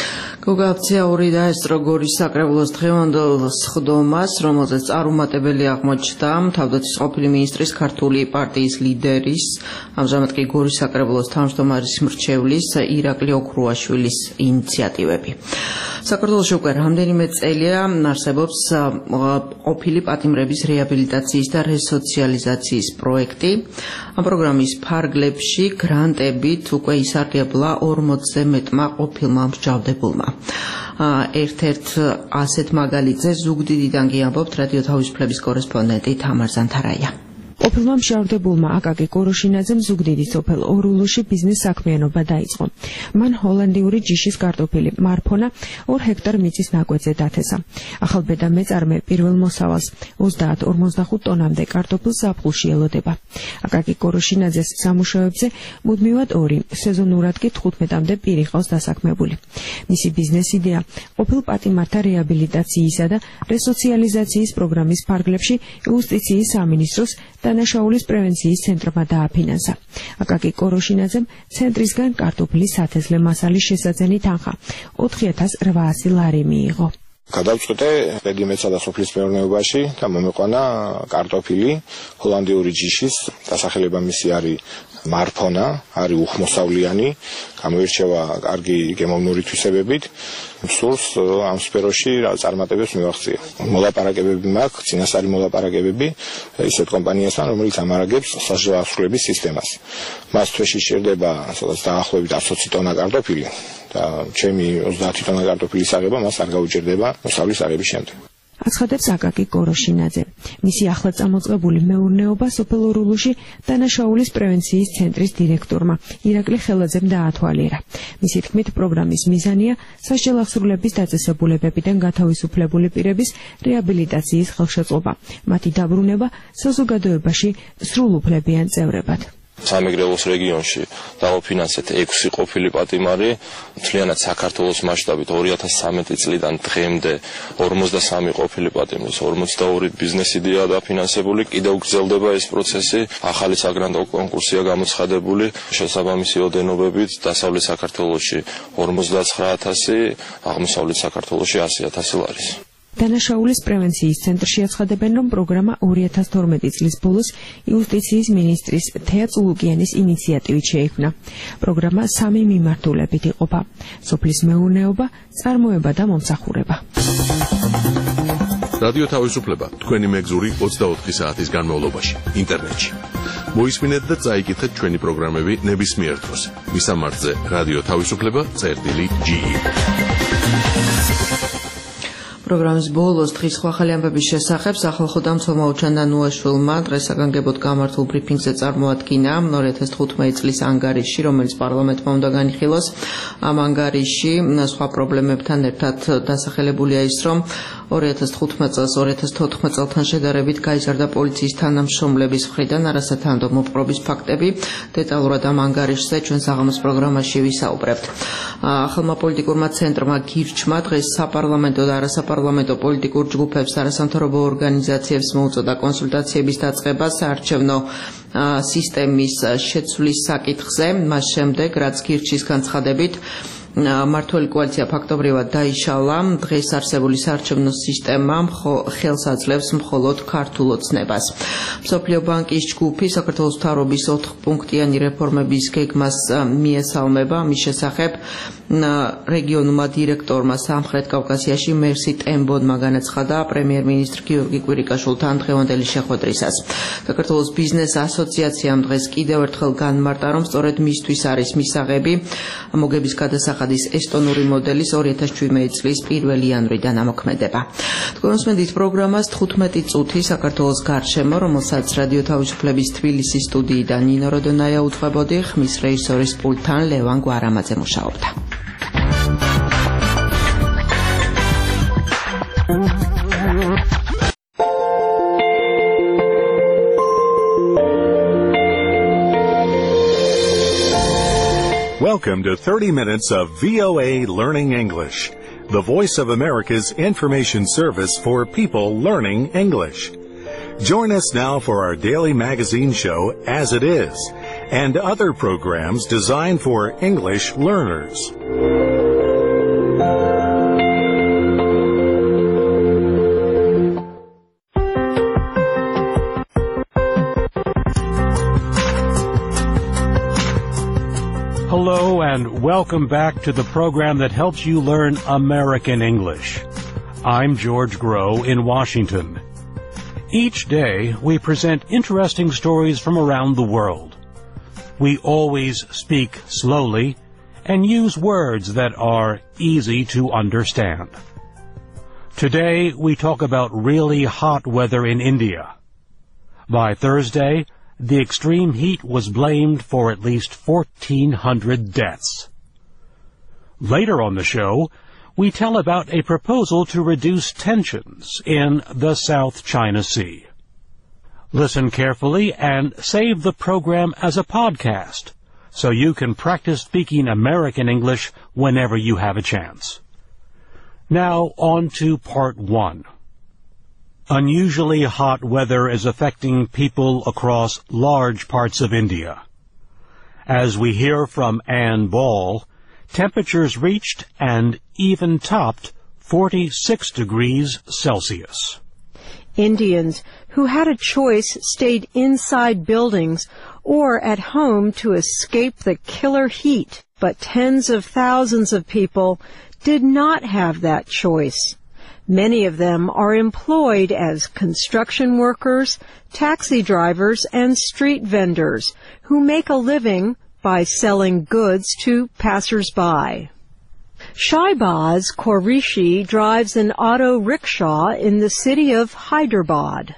გოგაბციაური დაესწრო გორის საკრებულოს დღევანდელ სხდომას, რომელზეც წარუმატებელი აღმოჩნდა თავდაცვის ყოფილი მინისტრის ქართული პარტიის ლიდერის, ამჟამად კი გორის საკრებულოს თავმჯდომარის მრჩევლის ირაკლი ოქრუაშვილის ინიციატივები. საქართველოში უკვე რამდენიმე წელია არსებობს ყოფილი პატიმრების რეაბილიტაციის და რესოციალიზაციის პროექტი. ამ პროგრამის ფარგლებში გრანტებით უკვე ისარგებლა 40-ზე მეტმა ყოფილმა მსჯავრდებულმა. ერთ-ერთ ასეთ მაგალითზე ზუგდიდიდან კი ამბობთ რადიო თავისუფლების კორესპონდენტი თამარ ზანთარაია. ყოფილმა მსჯავრდებულმა აკაკი კოროშინაძემ ზუგდიდის სოფელ ორულუში ბიზნეს საქმიანობა დაიწყო. მან ჰოლანდიური ჯიშის კარტოფილი მარფონა 2 ჰექტარ მიწის ნაკვეთზე დათესა. ახალბედა მეწარმე პირველ მოსავალს 30-45 ტონამდე კარტოფილს ზაფხულში ელოდება. აკაკი კოროშინაძეს სამუშაოებზე მუდმივად 2, სეზონურად კი 15-მდე პირი ყავს დასაქმებული. მისი ბიზნეს იდეა ყოფილ პატიმართა რეაბილიტაციისა და რესოციალიზაციის პროგრამის ფარგლებში იუსტიციის სამინისტროს დანაშაულის პრევენციის ცენტრმა დააფინანსა. აკაკი კოროშინაძემ ცენტრისგან კარტოფილის სათესლე მასალის შესაძენი თანხა 4800 ლარი მიიღო. გადავწყვიტე ბედი მეცადა და სოფლის მეურნეობაში და მომეყვანა კარტოფილი ჰოლანდიური ჯიშის დასახელება მისი არის მარფონა, არის უხმოსავლიანი, გამოირჩევა კარგი გემოვნური თვისებებით. სულს ამ სფეროში წარმატებებს მივახცია. მოლაპარაკებები მაქვს, წინასწარი მოლაპარაკებები ისეთ კომპანიასთან, რომელიც ამარაგებს სასჯელ ასრულების სისტემას. მას თვეში სჭირდება დაახლოებით 120 ტონა კარტოფილი და ჩემი 30 ტონა კარტოფილის აღება მას არ გაუჭირდება მოსავლის აღების შემდეგ. აცხადებს აკაკი კოროშინაძე. მისი ახლად წამოწყებული მეურნეობა სოფელ ორულუში დანაშაულის პრევენციის ცენტრის დირექტორმა ირაკლი ხელაძემ დაათვალიერა. მისი თქმით, პროგრამის მიზანია სასჯელ აღსრულების დაწესებულებებიდან გათავისუფლებული პირების რეაბილიტაციის ხელშეწყობა, მათი დაბრუნება საზოგადოებაში სრულუფლებიან წევრებად. სამეგრელოს რეგიონში დავაფინანსეთ 6 ყოფილი პატიმარი, მთლიანად საქართველოს მასშტაბით 2013 წლიდან დღემდე 43 ყოფილი პატიმრის 42 ბიზნეს იდეა დაფინანსებული, კიდევ გრძელდება ეს პროცესი, ახალი საგრანტო კონკურსია გამოცხადებული, შესაბამისი ოდენობებით დასავლეთ საქართველოში 59000, აღმოსავლეთ საქართველოში 100000 ლარის. დანაშაულის პრევენციის ცენტრში აცხადებენ, რომ პროგრამა 2012 წლის ბოლოს იუსტიციის მინისტრის თეა წულუკიანის ინიციატივით შეიქმნა. პროგრამა 3 მიმართულებით იყოფა: სოფლის მეურნეობა, წარმოება და მომსახურება. რადიო თავისუფლება თქვენი მეგზური 24 საათის განმავლობაში ინტერნეტში. მოისმინეთ და წაიკითხეთ ჩვენი პროგრამები ნებისმიერ დროს. მისამართზე რადიო თავისუფლება.ge. პროგრამის ბოლოს დღის ახალი ამბების შესახებ სახალხო დამცველმა უჩან ნანუაშვილმა დღეს საგანგებოდ გამართულ ბრიფინგზე წარმოადგინა 2015 წლის ანგარიში, რომელიც პარლამენტმა უნდა განიხილოს. ამ ანგარიში სხვა პრობლემებთან ერთად დასახელებულია ის, რომ 2015 წელს 2014 წელთან შედარებით გაიზარდა პოლიციის თანამშრომლების მხრიდან არასათანადო მოპყრობის ფაქტები. დეტალურად ამ ანგარიშზე ჩვენ საღამოს პროგრამაში ვისაუბრებთ. ახალმა პოლიტიკურმა ცენტრმა გირჩმა დღეს საპარლამენტო და არასაპარლამენტო პოლიტიკურ ჯგუფებს, არასამთავრობო ორგანიზაციებს მოუწოდა კონსულტაციების დაწყება საარჩევნო სისტემის შეცვლის საკითხზე, მას შემდეგ, რაც გირჩის განცხადებით მმართველი კოალიცია ფაქტობრივად დაიშალა, დღეს არსებული საარჩევნო სისტემა ხელს აძლევს მხოლოდ ქართულ ოცნებას. მსოფლიო ბანკის ჯგუფი საქართველოს მთავრობის 4-პუნქტიანი რეფორმების გეგმას მიესალმება. მის შესახებ რეგიონულმა დირექტორმა სამხრეთ კავკასიაში მერსი ტემბონმა განაცხადა პრემიერ-მინისტრ გიორგი კვირიკაშვილთან დღევანდელი შეხვედრისას. საქართველოს ბიზნეს ასოციაციამ დღეს კიდევ ერთხელ განმარტა, რომ სწორედ მისთვის არის მისაღები მოგების გადასახადის ესტონური მოდელის 2017 წლის 1 იანვრიდან ამოქმედება. თქვენ უსმენთ პროგრამას 15 წუთი საქართველოს გარშემო, რომელსაც რადიო თავისუფლების თბილისის სტუდიიდან ნინო როდონაია უძღვებოდი, ხმის რეჟისორის პულტთან ლევან გვარამაძე მუშაობდა. Welcome to 30 minutes of VOA Learning English, the voice of America's information service for people learning English. Join us now for our daily magazine show, As It Is, and other programs designed for English learners. Hello and welcome back to the program that helps you learn American English. I'm George Grow in Washington. Each day we present interesting stories from around the world. We always speak slowly and use words that are easy to understand. Today we talk about really hot weather in India. By Thursday, the extreme heat was blamed for at least 1,400 deaths. Later on the show, we tell about a proposal to reduce tensions in the South China Sea. Listen carefully and save the program as a podcast so you can practice speaking American English whenever you have a chance. Now on to part 1. Unusually hot weather is affecting people across large parts of India. As we hear from Ann Ball, temperatures reached and even topped 46 degrees Celsius. Indians who had a choice stayed inside buildings or at home to escape the killer heat, but tens of thousands of people did not have that choice. Many of them are employed as construction workers, taxi drivers, and street vendors who make a living by selling goods to passers-by. Shahbaz Qureshi drives an auto rickshaw in the city of Hyderabad.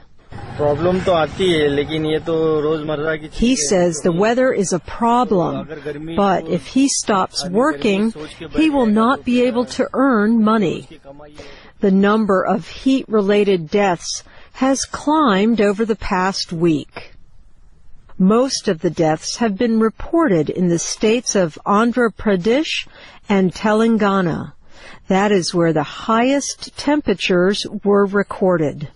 He says the weather is a problem, but if he stops working, he will not be able to earn money. The number of heat-related deaths has climbed over the past week. Most of the deaths have been reported in the states of Andhra Pradesh and Telangana. That is where the highest temperatures were recorded.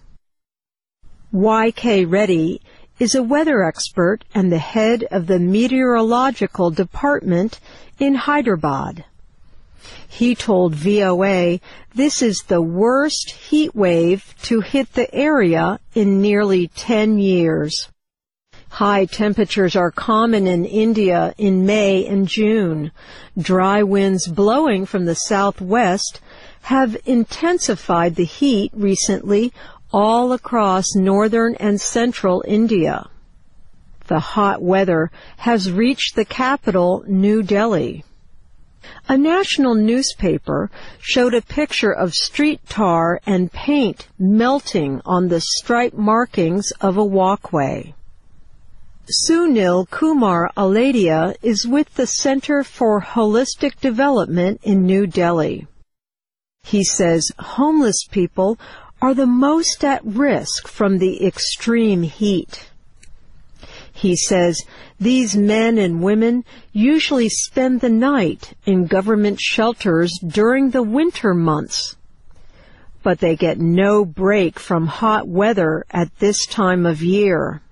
Y.K. Reddy is a weather expert and the head of the meteorological department in Hyderabad. He told VOA this is the worst heat wave to hit the area in nearly 10 years. High temperatures are common in India in May and June. Dry winds blowing from the southwest have intensified the heat recently all across northern and central India. The hot weather has reached the capital, New Delhi. A national newspaper showed a picture of street tar and paint melting on the stripe markings of a walkway. Sunil Kumar Aladia is with the Center for Holistic Development in New Delhi. He says homeless people are the most at risk from the extreme heat. He says these men and women usually spend the night in government shelters during the winter months, but they get no break from hot weather at this time of year.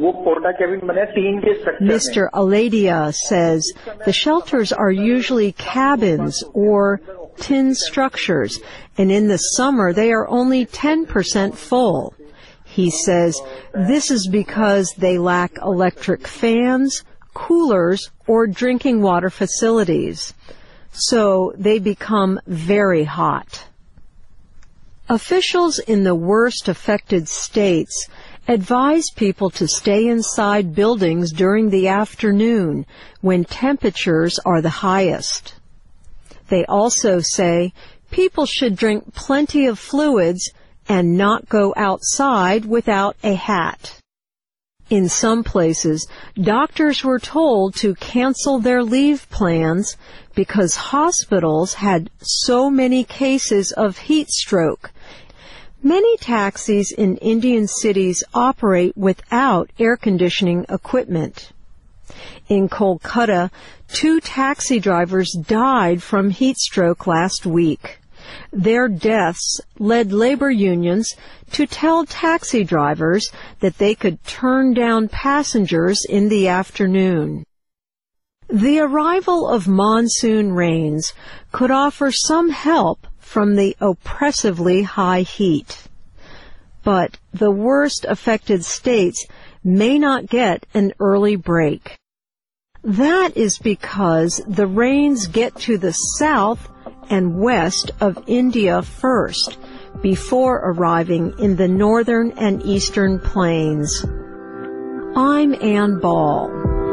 Mr. Aladia says the shelters are usually cabins or tin structures, and in the summer they are only 10% full. He says this is because they lack electric fans, coolers, or drinking water facilities, so they become very hot. Officials in the worst affected states advise people to stay inside buildings during the afternoon when temperatures are the highest. They also say people should drink plenty of fluids and not go outside without a hat. In some places, doctors were told to cancel their leave plans because hospitals had so many cases of heat stroke. Many taxis in Indian cities operate without air conditioning equipment. In Kolkata, 2 taxi drivers died from heat stroke last week. Their deaths led labor unions to tell taxi drivers that they could turn down passengers in the afternoon. The arrival of monsoon rains could offer some help from the oppressively high heat. But the worst affected states may not get an early break. That is because the rains get to the south and west of India first, before arriving in the northern and eastern plains. I'm Ann Ball.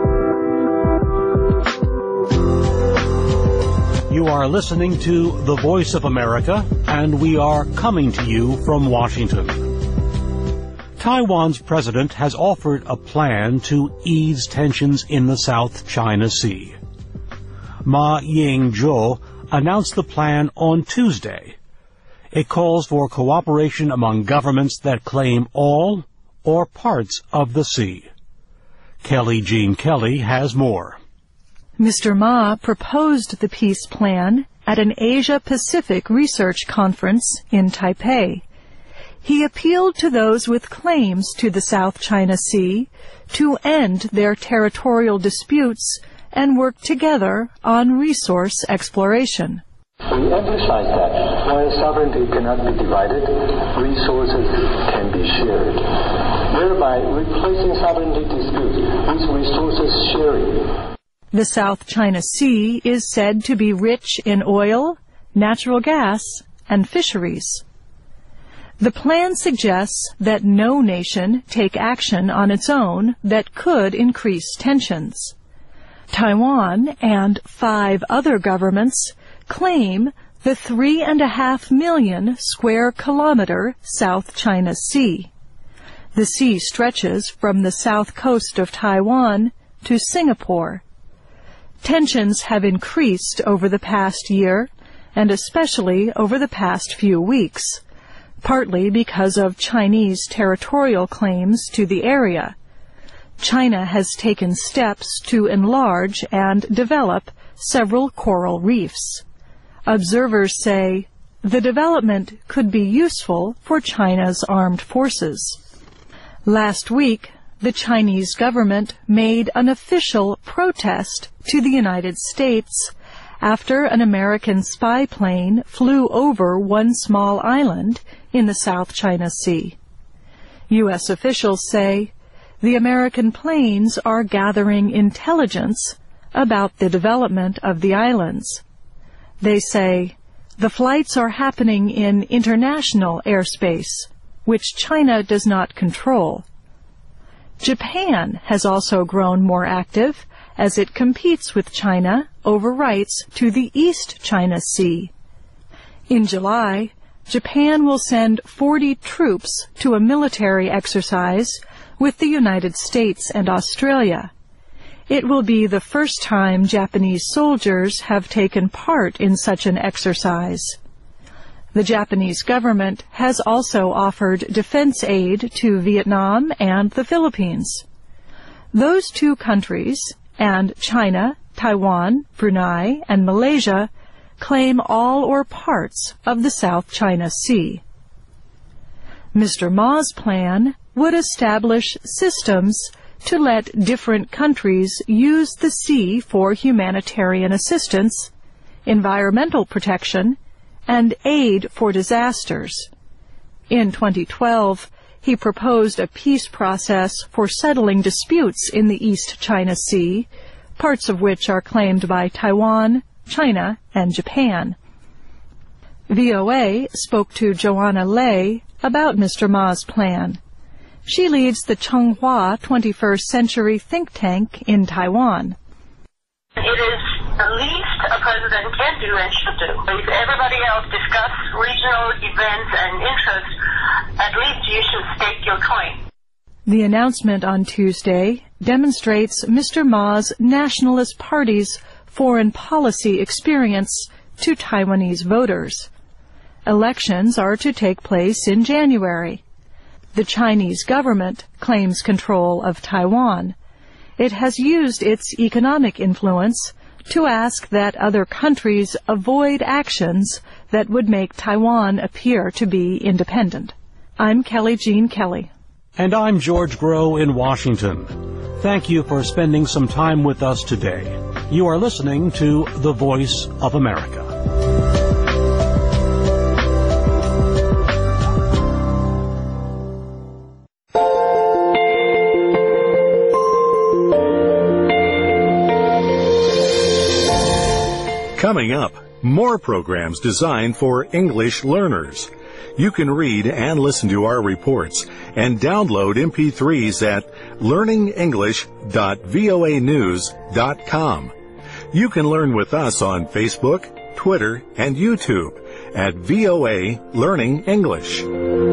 You are listening to The Voice of America, and we are coming to you from Washington. Taiwan's president has offered a plan to ease tensions in the South China Sea. Ma Ying-jeou announced the plan on Tuesday. It calls for cooperation among governments that claim all or parts of the sea. Kelly Jean Kelly has more. Mr. Ma proposed the peace plan at an Asia-Pacific research conference in Taipei. He appealed to those with claims to the South China Sea to end their territorial disputes and work together on resource exploration. We emphasize that While sovereignty cannot be divided, resources can be shared, thereby replacing sovereignty disputes with resources sharing. The South China Sea is said to be rich in oil, natural gas, and fisheries. The plan suggests that no nation take action on its own that could increase tensions. Taiwan and 5 other governments claim the 3.5 million square kilometer South China Sea. The sea stretches from the south coast of Taiwan to Singapore. Tensions have increased over the past year, and especially over the past few weeks, partly because of Chinese territorial claims to the area. China has taken steps to enlarge and develop several coral reefs. Observers say the development could be useful for China's armed forces. Last week, the Chinese government made an official protest to the United States after an American spy plane flew over one small island in the South China Sea. U.S. officials say the American planes are gathering intelligence about the development of the islands. They say the flights are happening in international airspace, which China does not control. Japan has also grown more active as it competes with China over rights to the East China Sea. In July, Japan will send 40 troops to a military exercise with the United States and Australia. It will be the first time Japanese soldiers have taken part in such an exercise. The Japanese government has also offered defense aid to Vietnam and the Philippines. Those 2 countries, and China, Taiwan, Brunei, and Malaysia, claim all or parts of the South China Sea. Mr. Ma's plan would establish systems to let different countries use the sea for humanitarian assistance, environmental protection, and aid for disasters. In 2012, he proposed a peace process for settling disputes in the East China Sea, parts of which are claimed by Taiwan, China, and Japan. VOA spoke to Joanna Lei about Mr. Ma's plan. She leads the Changhua 21st Century think tank in Taiwan. It is the least a president can do and should do. If everybody else discuss regional events and interests, at least you should stake your claim. The announcement on Tuesday demonstrates Mr. Ma's Nationalist Party's foreign policy experience to Taiwanese voters. Elections are to take place in January. The Chinese government claims control of Taiwan. It has used its economic influence to ask that other countries avoid actions that would make Taiwan appear to be independent. I'm Kelly Jean Kelly. And I'm George Grow in Washington. Thank you for spending some time with us today. You are listening to The Voice of America. Coming up, more programs designed for English learners. You can read and listen to our reports and download MP3s at learningenglish.voanews.com. You can learn with us on Facebook, Twitter, and YouTube at VOA Learning English.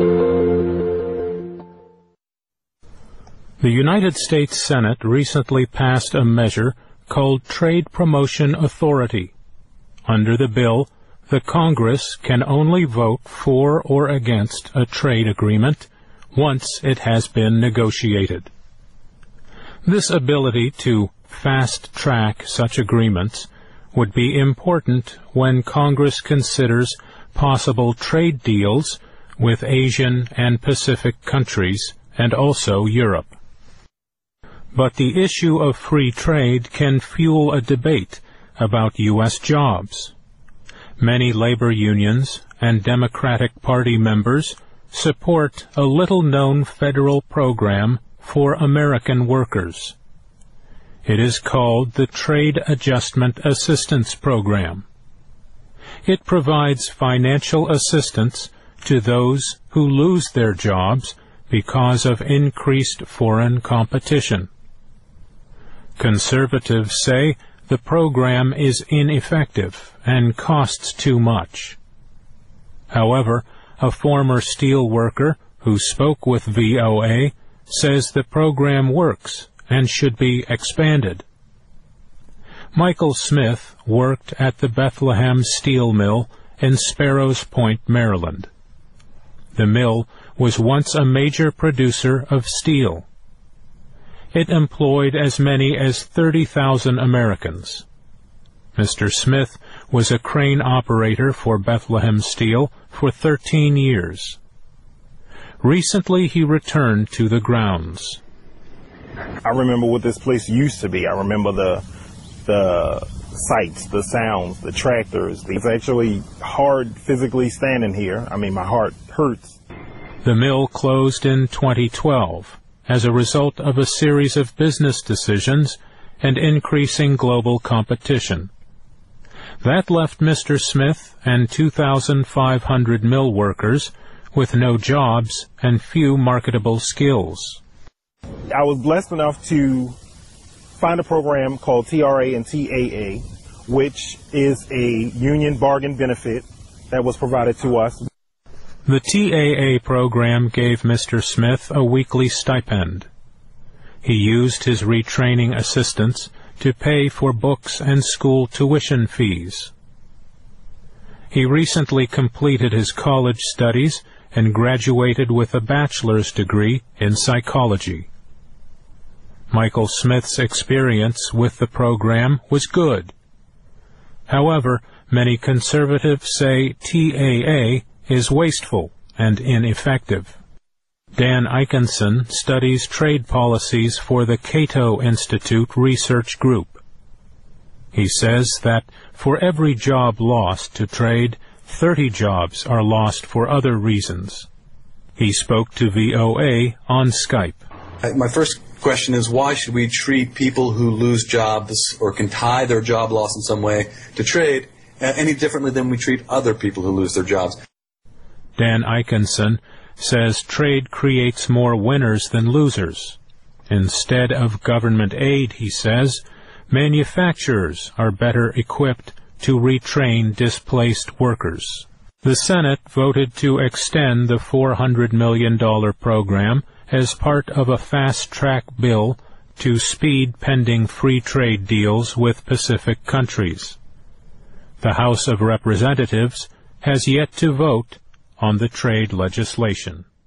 The United States Senate recently passed a measure called Trade Promotion Authority. Under the bill, the Congress can only vote for or against a trade agreement once it has been negotiated. This ability to fast-track such agreements would be important when Congress considers possible trade deals with Asian and Pacific countries and also Europe. But the issue of free trade can fuel a debate about U.S. jobs. Many labor unions and Democratic Party members support a little-known federal program for American workers. It is called the Trade Adjustment Assistance Program. It provides financial assistance to those who lose their jobs because of increased foreign competition. Conservatives say the program is ineffective and costs too much. However, a former steel worker who spoke with VOA says the program works and should be expanded. Michael Smith worked at the Bethlehem Steel Mill in Sparrows Point, Maryland. The mill was once a major producer of steel. It employed as many as 30,000 Americans. Mr. Smith was a crane operator for Bethlehem Steel for 13 years. Recently, he returned to the grounds. I remember what this place used to be. I remember the sights, the sounds, the tractors. It's actually hard physically standing here. I mean, my heart hurts. The mill closed in 2012 as a result of a series of business decisions and increasing global competition. That left Mr. Smith and 2,500 mill workers with no jobs and few marketable skills. I was blessed enough to find a program called TRA and TAA, which is a union bargain benefit that was provided to us. The TAA program gave Mr. Smith a weekly stipend. He used his retraining assistance to pay for books and school tuition fees. He recently completed his college studies and graduated with a bachelor's degree in psychology. Michael Smith's experience with the program was good. However, many conservatives say TAA is wasteful and ineffective. Dan Ikenson studies trade policies for the Cato Institute Research Group. He says that for every job lost to trade, 30 jobs are lost for other reasons. He spoke to VOA on Skype. My first question is, why should we treat people who lose jobs or can tie their job loss in some way to trade any differently than we treat other people who lose their jobs? Dan Ikenson says trade creates more winners than losers. Instead of government aid, he says, manufacturers are better equipped to retrain displaced workers. The Senate voted to extend the $400 million program as part of a fast-track bill to speed pending free trade deals with Pacific countries. The House of Representatives has yet to vote on the trade legislation.